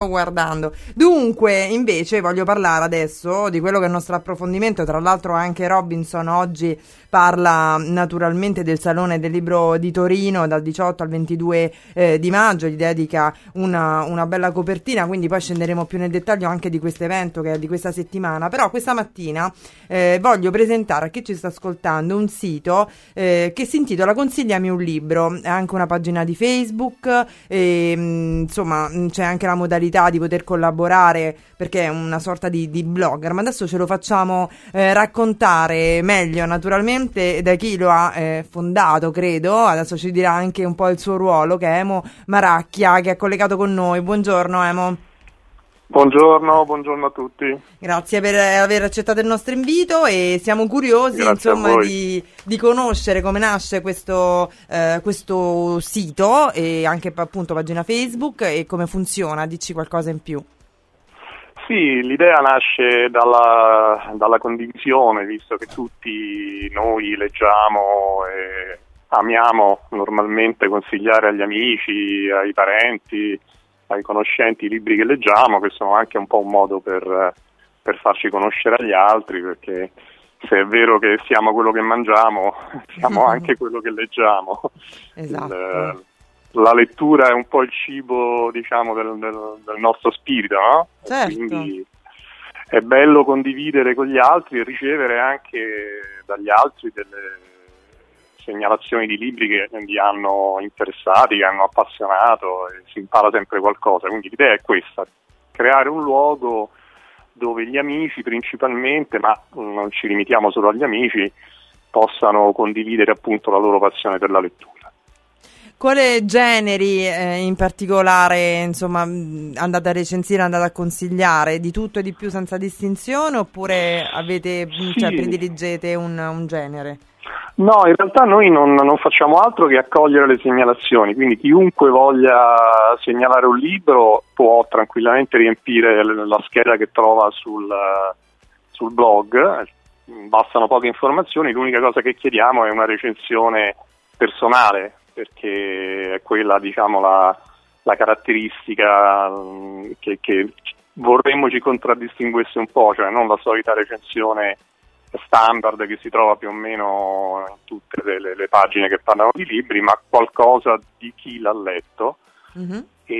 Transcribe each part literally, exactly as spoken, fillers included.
Guardando. Dunque, invece, voglio parlare adesso di quello che è il nostro approfondimento. Tra l'altro anche Robinson oggi parla naturalmente del Salone del Libro di Torino dal diciotto al ventidue eh, di maggio, gli dedica una, una bella copertina, quindi poi scenderemo più nel dettaglio anche di questo evento che è di questa settimana. Però questa mattina eh, voglio presentare a chi ci sta ascoltando un sito eh, che si intitola Consigliami un libro, è anche una pagina di Facebook e mh, insomma c'è anche la modalità di poter collaborare perché è una sorta di, di blogger, ma adesso ce lo facciamo eh, raccontare meglio naturalmente da chi lo ha eh, fondato, credo. Adesso ci dirà anche un po' il suo ruolo, che è Emo Maracchia, che è collegato con noi. Buongiorno Emo. Buongiorno, buongiorno a tutti. Grazie per aver accettato il nostro invito e siamo curiosi Grazie insomma di, di conoscere come nasce questo, eh, questo sito e anche appunto pagina Facebook e come funziona. Dici qualcosa in più. Sì, l'idea nasce dalla, dalla condivisione, visto che tutti noi leggiamo e amiamo normalmente consigliare agli amici, ai parenti, ai conoscenti i libri che leggiamo, che sono anche un po' un modo per, per farci conoscere agli altri, perché se è vero che siamo quello che mangiamo, siamo anche quello che leggiamo. Esatto. Il, la lettura è un po' il cibo, diciamo, del, del, del nostro spirito, no? Certo. Quindi è bello condividere con gli altri e ricevere anche dagli altri delle segnalazioni di libri che li hanno interessati, che hanno appassionato, e si impara sempre qualcosa. Quindi l'idea è questa: creare un luogo dove gli amici principalmente, ma non ci limitiamo solo agli amici, possano condividere appunto la loro passione per la lettura. Quali generi eh, in particolare insomma andate a recensire, andate a consigliare? Di tutto e di più senza distinzione, oppure avete, Sì. cioè, prediligete un, un genere? No, in realtà noi non, non facciamo altro che accogliere le segnalazioni, quindi chiunque voglia segnalare un libro può tranquillamente riempire la scheda che trova sul, sul blog, bastano poche informazioni, l'unica cosa che chiediamo è una recensione personale, perché è quella, diciamo, la, la caratteristica che, che vorremmo ci contraddistinguesse un po', cioè non la solita recensione standard che si trova più o meno in tutte le, le pagine che parlano di libri, ma qualcosa di chi l'ha letto. Mm-hmm.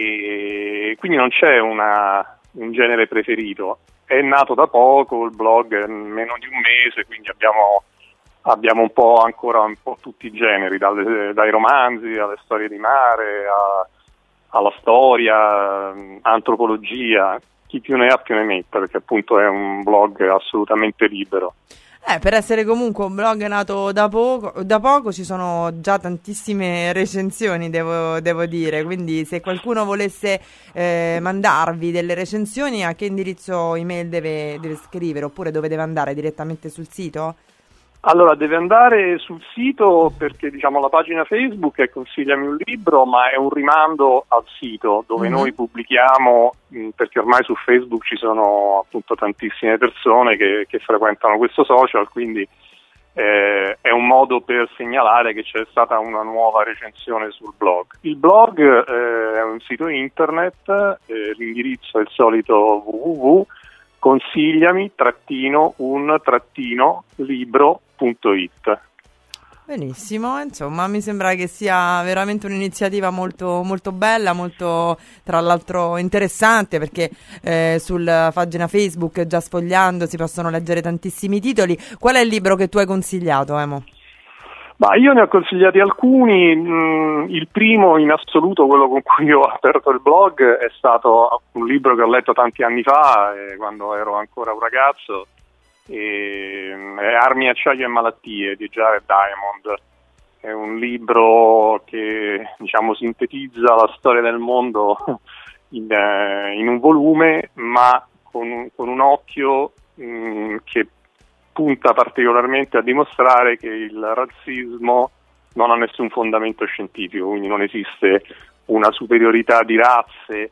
E quindi non c'è una, un genere preferito. È nato da poco il blog, meno di un mese, quindi abbiamo abbiamo un po' ancora un po' tutti i generi, dalle, dai romanzi alle storie di mare a, alla storia, antropologia, chi più ne ha più ne metta, perché appunto è un blog assolutamente libero. Eh, per essere comunque un blog nato da poco, da poco ci sono già tantissime recensioni, devo, devo dire, quindi se qualcuno volesse eh, mandarvi delle recensioni, a che indirizzo email deve, deve scrivere, oppure dove deve andare? Direttamente sul sito? Allora, deve andare sul sito, perché diciamo la pagina Facebook è Consigliami un libro, ma è un rimando al sito dove mm-hmm. noi pubblichiamo, mh, perché ormai su Facebook ci sono appunto tantissime persone che, che frequentano questo social, quindi eh, è un modo per segnalare che c'è stata una nuova recensione sul blog. Il blog eh, è un sito internet, eh, l'indirizzo è il solito www consigliami trattino un trattino libro punto it. Benissimo, insomma mi sembra che sia veramente un'iniziativa molto, molto bella, molto tra l'altro interessante, perché eh, sulla pagina Facebook, già sfogliando, si possono leggere tantissimi titoli. Qual è il libro che tu hai consigliato, Emo? Ma io ne ho consigliati alcuni. Mm, il primo in assoluto, quello con cui ho aperto il blog, è stato un libro che ho letto tanti anni fa, eh, quando ero ancora un ragazzo, e, è Armi, acciaio e malattie di Jared Diamond. È un libro che, diciamo, sintetizza la storia del mondo in, eh, in un volume, ma con, con un occhio mm, che punta particolarmente a dimostrare che il razzismo non ha nessun fondamento scientifico, quindi non esiste una superiorità di razze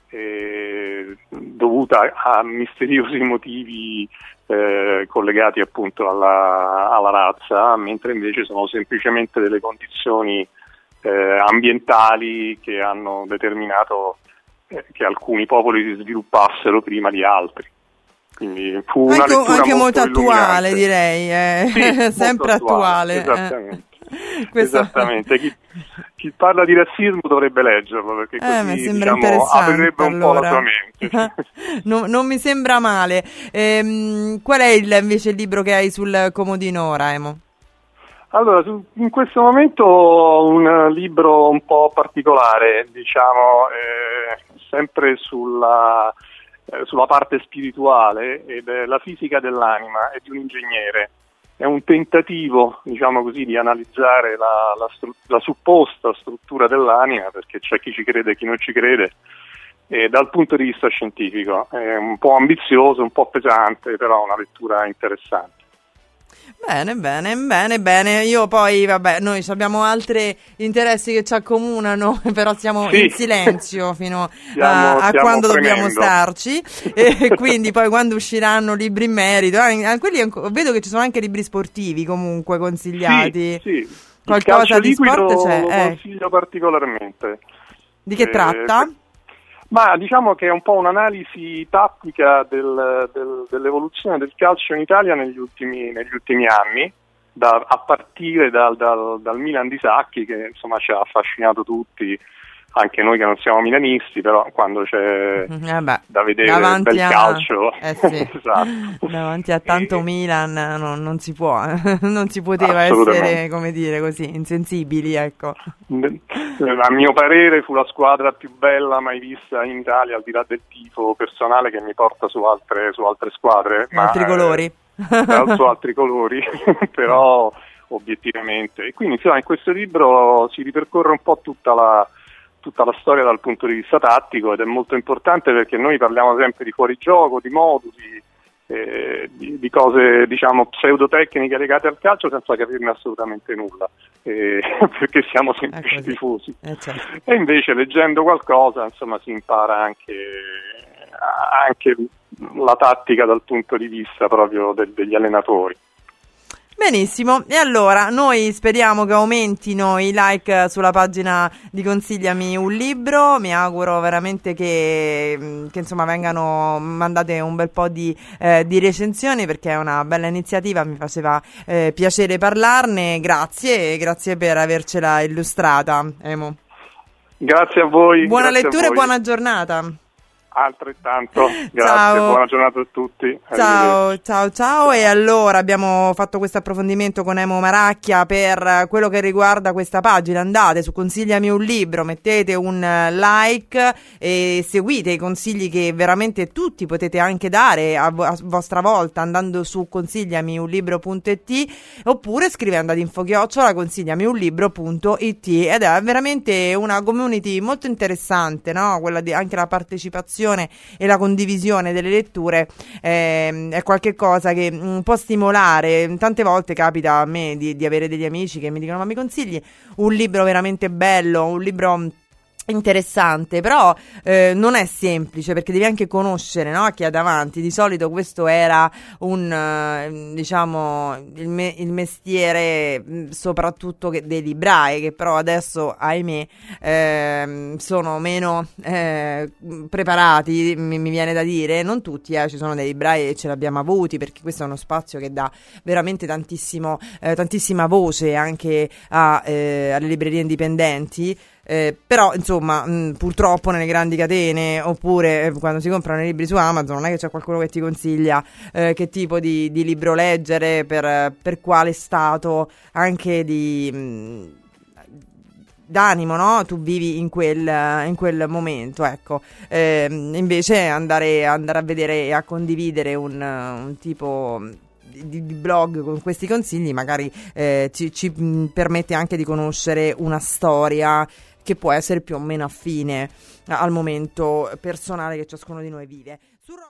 eh, dovuta a misteriosi motivi eh, collegati appunto alla, alla razza, mentre invece sono semplicemente delle condizioni eh, ambientali che hanno determinato eh, che alcuni popoli si sviluppassero prima di altri. Quindi fu una anche, lettura anche molto, molto attuale, illuminante. direi, eh. Sì, sempre attuale. attuale. Esattamente. Eh. Questo... Esattamente. Chi, chi parla di razzismo dovrebbe leggerlo, perché eh, così sembra diciamo, aprirebbe un allora. po' la sua mente. no, non mi sembra male. Ehm, qual è il, invece il libro che hai sul comodino ora, Emo? Allora, in questo momento ho un libro un po' particolare, diciamo, eh, sempre sulla, eh, sulla parte spirituale, ed è La fisica dell'anima, è di un ingegnere. È un tentativo, diciamo così, di analizzare la, la, stru- la supposta struttura dell'anima, perché c'è chi ci crede e chi non ci crede, e dal punto di vista scientifico. È un po' ambizioso, un po' pesante, però una lettura interessante. Bene, bene, bene, bene. Io poi, vabbè, noi abbiamo altri interessi che ci accomunano, però siamo sì. in silenzio fino stiamo, a, a quando premendo. dobbiamo starci. E quindi poi quando usciranno libri in merito, eh, quelli, vedo che ci sono anche libri sportivi comunque consigliati. Sì, sì. Qualcosa di sport c'è. Lo eh. consiglio particolarmente. Di che eh, tratta? Ma diciamo che è un po' un'analisi tattica del, del, dell'evoluzione del calcio in Italia negli ultimi, negli ultimi anni, da, a partire dal, dal, dal Milan di Sacchi, che insomma ci ha affascinato tutti, anche noi che non siamo milanisti, però quando c'è eh beh, da vedere il bel a... calcio, eh sì. esatto. Davanti a tanto e... Milan non, non si può, non si poteva essere, come dire, così insensibili, ecco. A mio parere fu la squadra più bella mai vista in Italia, al di là del tifo personale che mi porta su altre, su altre squadre, ma altri colori, eh, su altri colori, però obiettivamente. E quindi insomma, in questo libro si ripercorre un po' tutta la tutta la storia dal punto di vista tattico, ed è molto importante perché noi parliamo sempre di fuorigioco, di moduli, eh, di, di cose diciamo pseudotecniche legate al calcio senza capirne assolutamente nulla, eh, perché siamo semplici tifosi. Eh, certo. E invece leggendo qualcosa insomma si impara anche, anche la tattica dal punto di vista proprio del, degli allenatori. Benissimo, e allora noi speriamo che aumentino i like sulla pagina di Consigliami un libro. Mi auguro veramente che, che insomma vengano mandate un bel po' di, eh, di recensioni, perché è una bella iniziativa, mi faceva eh, piacere parlarne. Grazie, grazie per avercela illustrata, Emo. Grazie a voi. Buona grazie lettura e buona giornata. Altrettanto, grazie, ciao. Buona giornata a tutti. Ciao, ciao, ciao. E allora abbiamo fatto questo approfondimento con Emo Maracchia per quello che riguarda questa pagina. Andate su Consigliami un libro, mettete un like e seguite i consigli che veramente tutti potete anche dare a, vo- a vostra volta andando su consigliami un libro punto it oppure scrivendo ad info chiocciola consigliami un libro punto it, ed è veramente una community molto interessante, no? Quella di anche la partecipazione e la condivisione delle letture eh, è qualche cosa che mh, può stimolare. Tante volte capita a me di, di avere degli amici che mi dicono: ma mi consigli un libro veramente bello, un libro interessante, però eh, non è semplice, perché devi anche conoscere, no, chi ha davanti. Di solito questo era un eh, diciamo il, me- il mestiere mh, soprattutto che dei librai, che però adesso ahimè eh, sono meno eh, preparati, mi-, mi viene da dire. Non tutti, eh, ci sono dei librai e ce l'abbiamo avuti, perché questo è uno spazio che dà veramente tantissimo eh, tantissima voce anche a, eh, alle librerie indipendenti. Eh, però insomma mh, purtroppo nelle grandi catene, oppure eh, quando si comprano i libri su Amazon, non è che c'è qualcuno che ti consiglia eh, che tipo di, di libro leggere, per, per quale stato anche di mh, d'animo, no? Tu vivi in quel, in quel momento, ecco. Eh, invece andare, andare a vedere e a condividere un, un tipo Di, di blog con questi consigli magari eh, ci, ci permette anche di conoscere una storia che può essere più o meno affine al momento personale che ciascuno di noi vive.